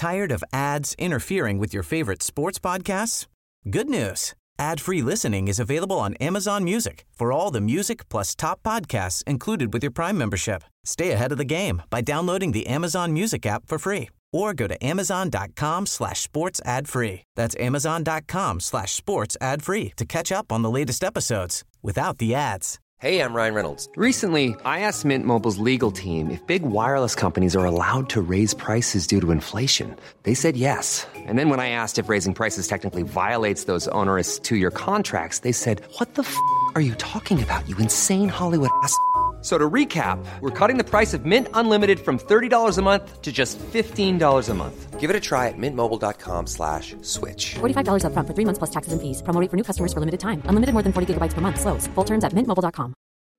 Tired of ads interfering with your favorite sports podcasts? Good news. Ad-free listening is available on Amazon Music for all the music plus top podcasts included with your Prime membership. Stay ahead of the game by downloading the Amazon Music app for free or go to amazon.com/sports ad free. That's amazon.com/sports ad free to catch up on the latest episodes without the ads. Hey, I'm Ryan Reynolds. Recently, I asked Mint Mobile's legal team if big wireless companies are allowed to raise prices due to inflation. They said yes. And then when I asked if raising prices technically violates those onerous 2-year contracts, they said, "What the f*** are you talking about, you insane Hollywood ass?" So to recap, we're cutting the price of Mint Unlimited from $30 a month to just $15 a month. Give it a try at mintmobile.com/switch. $45 up front for 3 months plus taxes and fees. Promo rate for new customers for limited time. Unlimited more than 40 gigabytes per month. Slows full terms at mintmobile.com.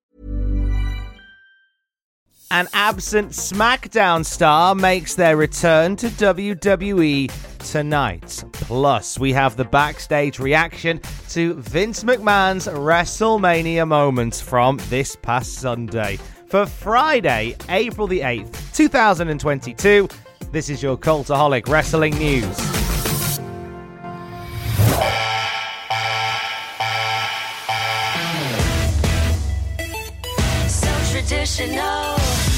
An absent SmackDown star makes their return to WWE tonight. Plus, we have the backstage reaction to Vince McMahon's WrestleMania moments from this past Sunday. For Friday, April the 8th, 2022, this is your Cultaholic Wrestling News. So traditional.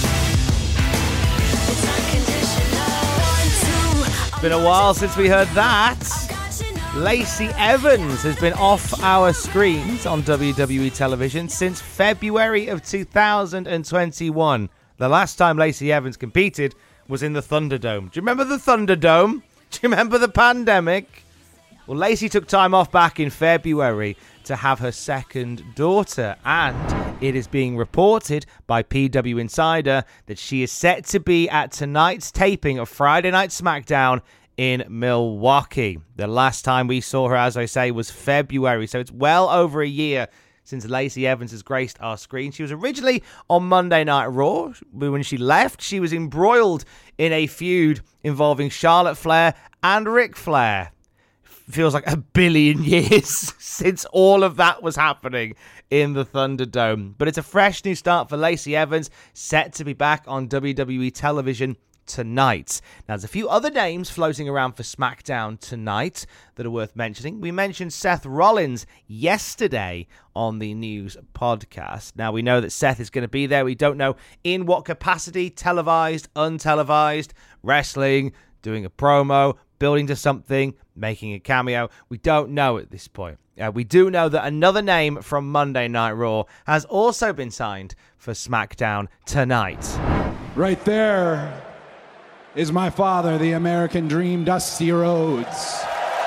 It's been a while since we heard that. Lacey Evans has been off our screens on WWE television since February of 2021. The last time Lacey Evans competed was in the Thunderdome. Do you remember the Thunderdome? Do you remember the pandemic? Well, Lacey took time off back in February to have her second daughter, and it is being reported by PW Insider that she is set to be at tonight's taping of Friday Night SmackDown in Milwaukee. The last time we saw her, as I say, was February, so it's well over a year since Lacey Evans has graced our screen. She was originally on Monday Night Raw, but when she left, she was embroiled in a feud involving Charlotte Flair and Ric Flair. Feels like a billion years since all of that was happening in the Thunderdome. But it's a fresh new start for Lacey Evans, set to be back on WWE television tonight. Now, there's a few other names floating around for SmackDown tonight that are worth mentioning. We mentioned Seth Rollins yesterday on the news podcast. Now, we know that Seth is going to be there. We don't know in what capacity, televised, untelevised, wrestling, doing a promo, building to something, making a cameo. We don't know at this point. We do know that another name from Monday Night Raw has also been signed for SmackDown tonight. Right there is my father, the American Dream, Dusty Rhodes.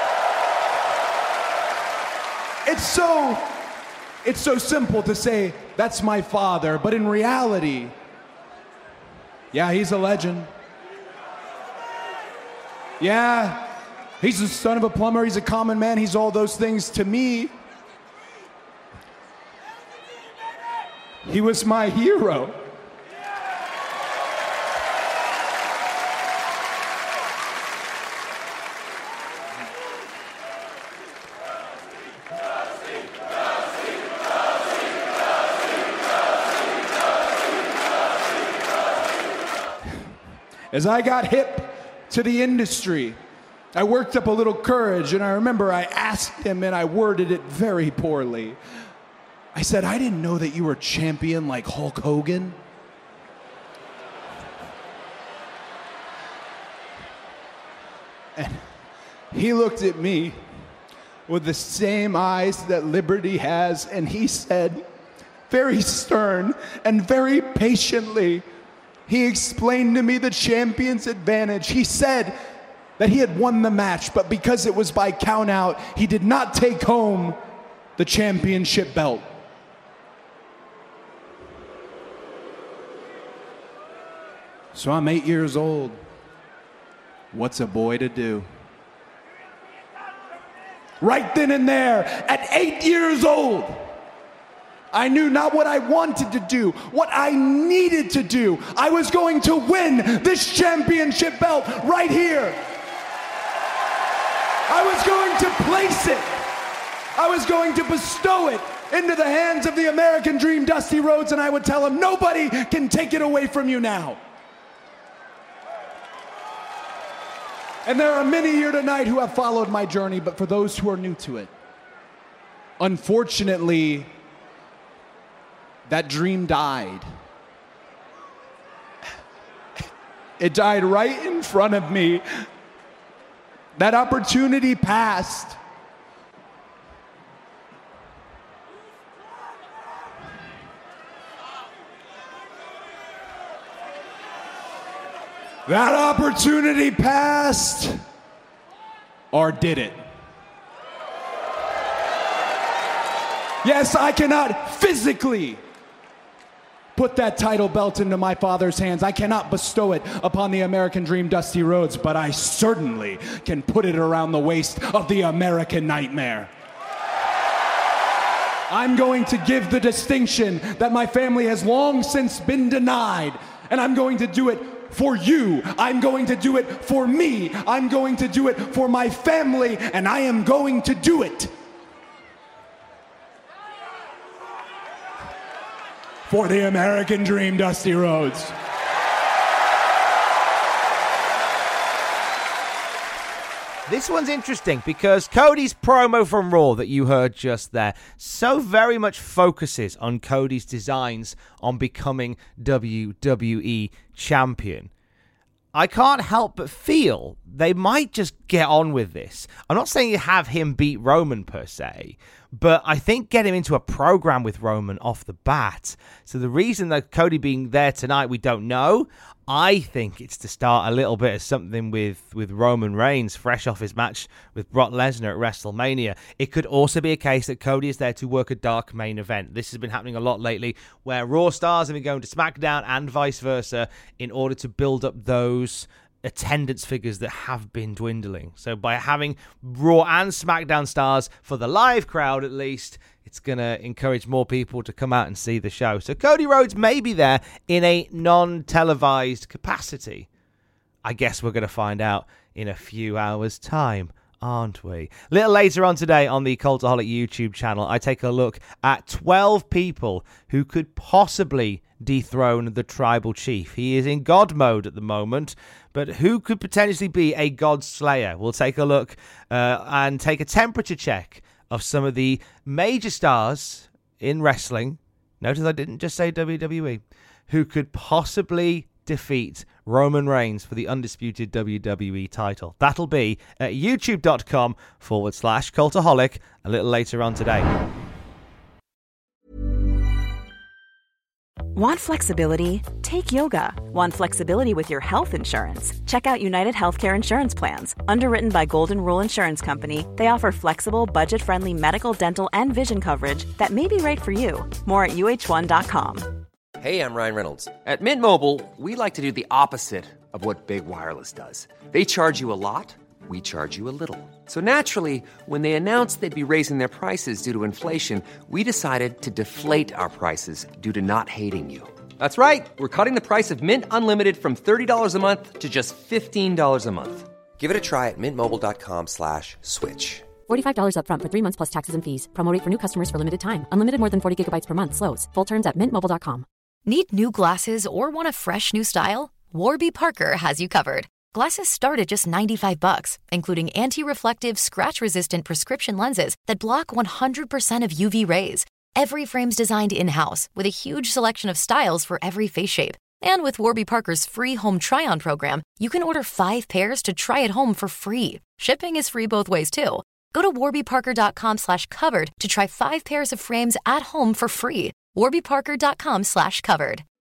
It's so simple to say, that's my father, but in reality, yeah, he's a legend. Yeah, he's the son of a plumber, he's a common man, he's all those things to me. He was my hero. As I got hip to the industry, I worked up a little courage, and I remember I asked him, and I worded it very poorly. I said, I didn't know that you were champion like Hulk Hogan. And he looked at me with the same eyes that Liberty has, and he said, very stern and very patiently, he explained to me the champion's advantage. He said that he had won the match, but because it was by count out, he did not take home the championship belt. So I'm 8 years old. What's a boy to do? Right then and there, at 8 years old, I knew not what I wanted to do, what I needed to do. I was going to win this championship belt right here. I was going to place it. I was going to bestow it into the hands of the American Dream, Dusty Rhodes, and I would tell him, nobody can take it away from you now. And there are many here tonight who have followed my journey, but for those who are new to it, unfortunately, that dream died. It died right in front of me. That opportunity passed. That opportunity passed, or did it? Yes, I cannot physically put that title belt into my father's hands. I cannot bestow it upon the American Dream, Dusty Rhodes, but I certainly can put it around the waist of the American Nightmare. I'm going to give the distinction that my family has long since been denied, and I'm going to do it for you. I'm going to do it for me. I'm going to do it for my family, and I am going to do it for the American Dream, Dusty Rhodes. This one's interesting because Cody's promo from Raw that you heard just there so very much focuses on Cody's designs on becoming WWE champion. I can't help but feel they might just get on with this. I'm not saying you have him beat Roman per se, but I think get him into a program with Roman off the bat. So the reason that Cody being there tonight, we don't know. I think it's to start a little bit of something with Roman Reigns, fresh off his match with Brock Lesnar at WrestleMania. It could also be a case that Cody is there to work a dark main event. This has been happening a lot lately, where Raw stars have been going to SmackDown and vice versa in order to build up those attendance figures that have been dwindling. So by having Raw and SmackDown stars for the live crowd, at least, it's going to encourage more people to come out and see the show. So Cody Rhodes may be there in a non-televised capacity. I guess we're going to find out in a few hours' time, aren't we? A little later on today on the Cultaholic YouTube channel, I take a look at 12 people who could possibly dethrone the Tribal Chief. He is in God mode at the moment, but who could potentially be a God Slayer? We'll take a look and take a temperature check of some of the major stars in wrestling. Notice I didn't just say WWE. Who could possibly defeat Roman Reigns for the undisputed WWE title. That'll be at youtube.com/Cultaholic a little later on today. Want flexibility? Take yoga. Want flexibility with your health insurance? Check out United Healthcare Insurance Plans. Underwritten by Golden Rule Insurance Company, they offer flexible, budget-friendly medical, dental, and vision coverage that may be right for you. More at UH1.com. Hey, I'm Ryan Reynolds. At Mint Mobile, we like to do the opposite of what Big Wireless does. They charge you a lot, we charge you a little. So naturally, when they announced they'd be raising their prices due to inflation, we decided to deflate our prices due to not hating you. That's right. We're cutting the price of Mint Unlimited from $30 a month to just $15 a month. Give it a try at mintmobile.com/switch. $45 up front for 3 months plus taxes and fees. Promo rate for new customers for limited time. Unlimited more than 40 gigabytes per month. Slows full terms at mintmobile.com. Need new glasses or want a fresh new style? Warby Parker has you covered. Glasses start at just $95, including anti-reflective, scratch-resistant prescription lenses that block 100% of UV rays. Every frame's designed in-house with a huge selection of styles for every face shape. And with Warby Parker's free home try-on program, you can order 5 pairs to try at home for free. Shipping is free both ways, too. Go to warbyparker.com/covered to try 5 pairs of frames at home for free. warbyparker.com/covered.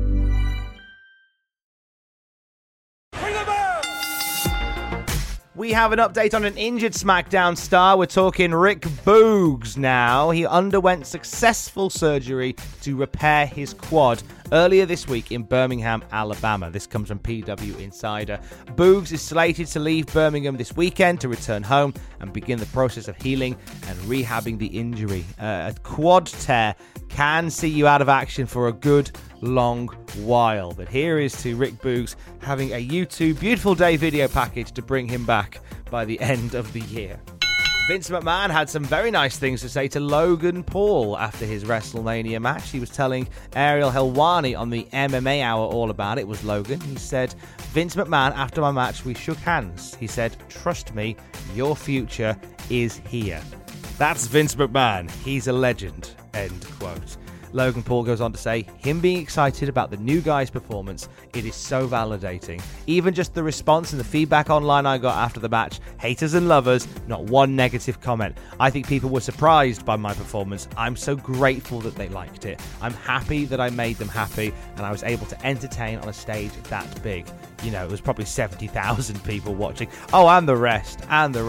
We have an update on an injured SmackDown star. We're talking Rick Boogs now. He underwent successful surgery to repair his quad earlier this week in Birmingham, Alabama. This comes from PW Insider. Boogs is slated to leave Birmingham this weekend to return home and begin the process of healing and rehabbing the injury. A quad tear can see you out of action for a good long while. But here is to Rick Boogs having a YouTube Beautiful Day video package to bring him back by the end of the year. Vince McMahon had some very nice things to say to Logan Paul after his WrestleMania match. He was telling Ariel Helwani on the MMA Hour all about it, was Logan. He said, Vince McMahon, after my match, we shook hands. He said, trust me, your future is here. That's Vince McMahon. He's a legend. End quote. Logan Paul goes on to say, him being excited about the new guy's performance, it is so validating. Even just the response and the feedback online I got after the match, haters and lovers, not one negative comment. I think people were surprised by my performance. I'm so grateful that they liked it. I'm happy that I made them happy and I was able to entertain on a stage that big. You know, it was probably 70,000 people watching. Oh, and the rest.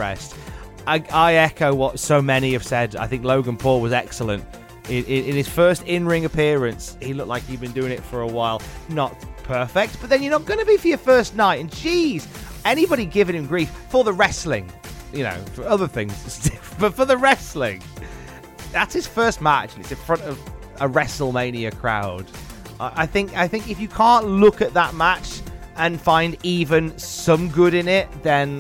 I echo what so many have said. I think Logan Paul was excellent. In his first in-ring appearance, he looked like he'd been doing it for a while. Not perfect, but then you're not going to be for your first night. And geez, anybody giving him grief for the wrestling, you know, for other things, but for the wrestling, that's his first match, and it's in front of a WrestleMania crowd. I think if you can't look at that match and find even some good in it, then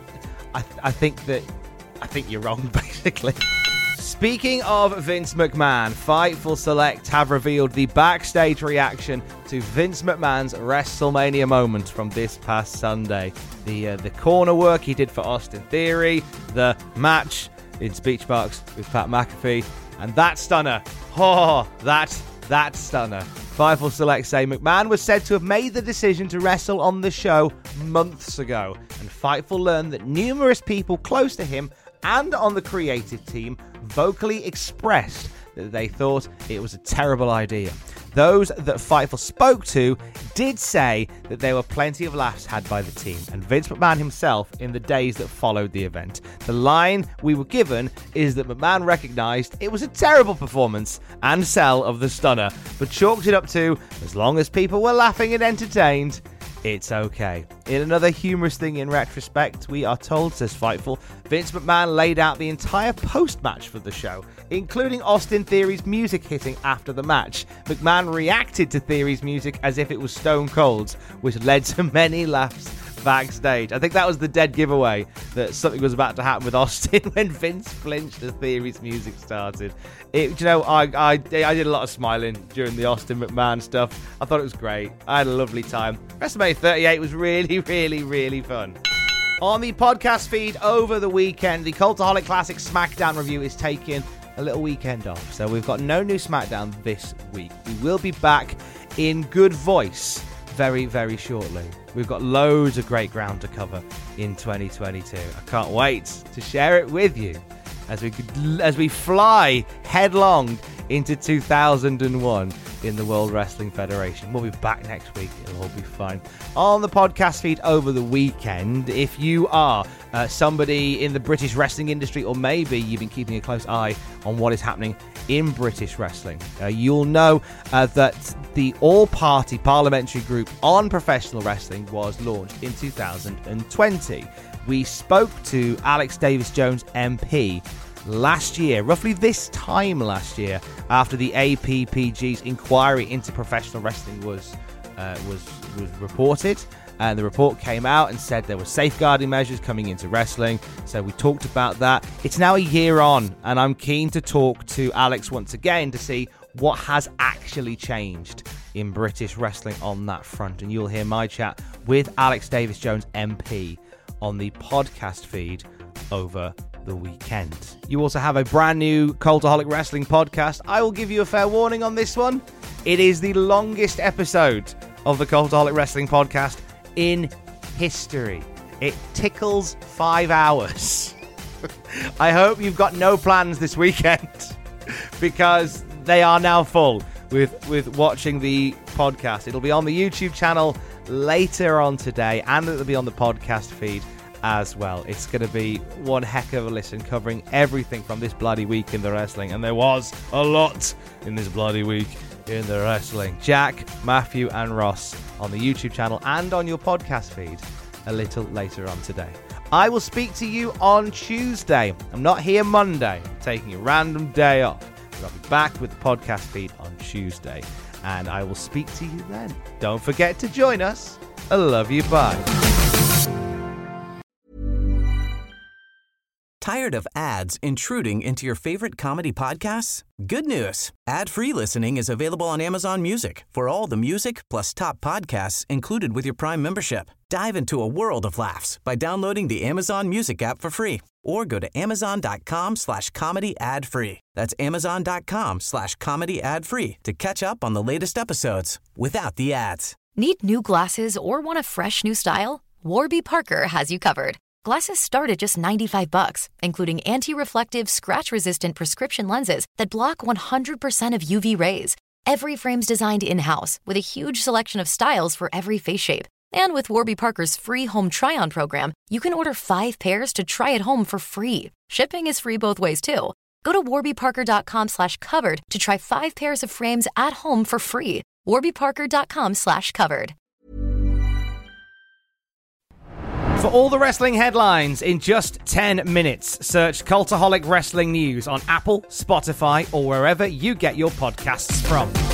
I think you're wrong, basically. Speaking of Vince McMahon, Fightful Select have revealed the backstage reaction to Vince McMahon's WrestleMania moment from this past Sunday. The corner work he did for Austin Theory, the match in Speech Box with Pat McAfee, and that stunner. Oh, that stunner. Fightful Select say McMahon was said to have made the decision to wrestle on the show months ago, and Fightful learned that numerous people close to him and on the creative team vocally expressed that they thought it was a terrible idea. Those that Fightful spoke to did say that there were plenty of laughs had by the team and Vince McMahon himself in the days that followed the event. The line we were given is that McMahon recognised it was a terrible performance and sell of the stunner, but chalked it up to, as long as people were laughing and entertained, it's okay. In another humorous thing in retrospect, we are told, says Fightful, Vince McMahon laid out the entire post-match for the show, including Austin Theory's music hitting after the match. McMahon reacted to Theory's music as if it was Stone Cold's, which led to many laughs backstage. I think that was the dead giveaway that something was about to happen with Austin when Vince flinched as Theory's music started. I did a lot of smiling during the Austin McMahon stuff. I thought it was great. I had a lovely time. WrestleMania 38 was really, really, really fun. On the podcast feed over the weekend, the Cultaholic Classic SmackDown review is taking a little weekend off, so we've got no new SmackDown this week. We will be back in good voice very, very shortly. We've got loads of great ground to cover in 2022. I can't wait to share it with you as we fly headlong into 2001 in the World Wrestling Federation. We'll be back next week. It'll all be fine. On the podcast feed over the weekend, if you are somebody in the British wrestling industry, or maybe you've been keeping a close eye on what is happening in British wrestling, you'll know that the all-party parliamentary group on professional wrestling was launched in 2020. We spoke to Alex Davis-Jones MP last year, roughly this time last year, after the APPG's inquiry into professional wrestling was reported. And the report came out and said there were safeguarding measures coming into wrestling. So we talked about that. It's now a year on, and I'm keen to talk to Alex once again to see what has actually changed in British wrestling on that front. And you'll hear my chat with Alex Davis-Jones MP on the podcast feed over the weekend. You also have a brand new Cultaholic Wrestling podcast. I will give you a fair warning on this one. It is the longest episode of the Cultaholic Wrestling podcast in history. It tickles 5 hours. I hope you've got no plans this weekend because they are now full with watching the podcast. It'll be on the YouTube channel later on today, and it'll be on the podcast feed as well. It's going to be one heck of a listen, covering everything from this bloody week in the wrestling, and there was a lot in this bloody week in the wrestling. Jack, Matthew and Ross on the YouTube channel and on your podcast feed a little later on today. I will speak to you on Tuesday. I'm not here Monday. I'm taking a random day off. But I'll be back with the podcast feed on Tuesday, and I will speak to you then. Don't forget to join us. I love you. Bye. Tired of ads intruding into your favorite comedy podcasts? Good news. Ad-free listening is available on Amazon Music for all the music plus top podcasts included with your Prime membership. Dive into a world of laughs by downloading the Amazon Music app for free or go to amazon.com/comedy ad-free. That's amazon.com/comedy ad-free to catch up on the latest episodes without the ads. Need new glasses or want a fresh new style? Warby Parker has you covered. Glasses start at just $95, including anti-reflective, scratch-resistant prescription lenses that block 100% of UV rays. Every frame's designed in-house with a huge selection of styles for every face shape. And with Warby Parker's free home try-on program, you can order 5 pairs to try at home for free. Shipping is free both ways, too. Go to warbyparker.com/covered to try 5 pairs of frames at home for free. warbyparker.com/covered. For all the wrestling headlines in just 10 minutes, search Cultaholic Wrestling News on Apple, Spotify, or wherever you get your podcasts from.